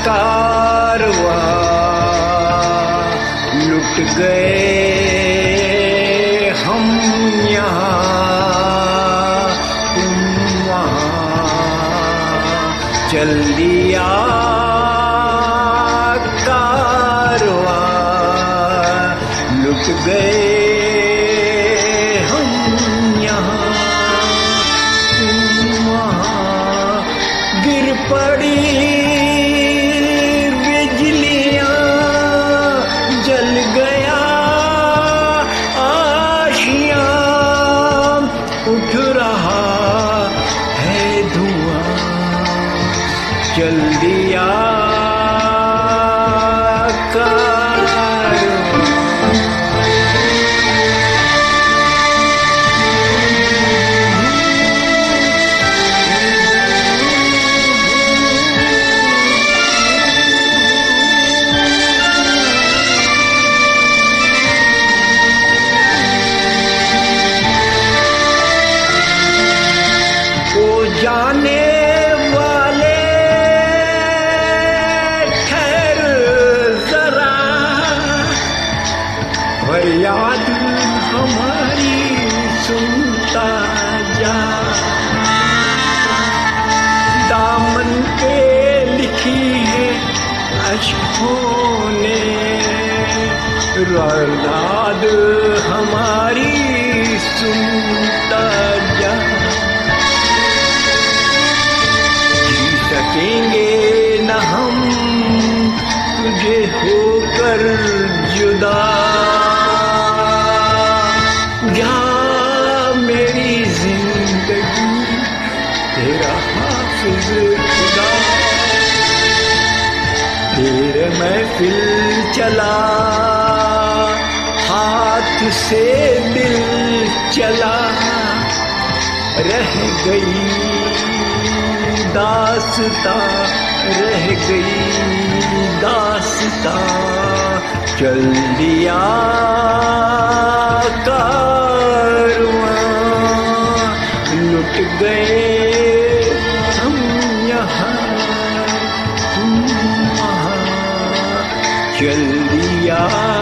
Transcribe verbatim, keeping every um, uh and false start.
कारवां लुट गए हम यहाँ तुम वहाँ चल दिया कारवां लुट गए हम यहाँ तुम वहाँ गिर पड़ी उठ रहा है धुआं चल दिया जाने वाले ठहर जरा फरियाद हमारी सुनता जा दामन पे लिखी है अश्कों ने फरियाद हमारी सुनता जा सकेंगे न हम तुझे होकर जुदा जा मेरी जिंदगी तेरा हाफिज खुदा तेरे महफिल चला हाथ से दिल चला रह गई दास्तां रह गई दास्तां चल दिया कारवां लुट गए हम यहाँ तुम वहाँ चल दिया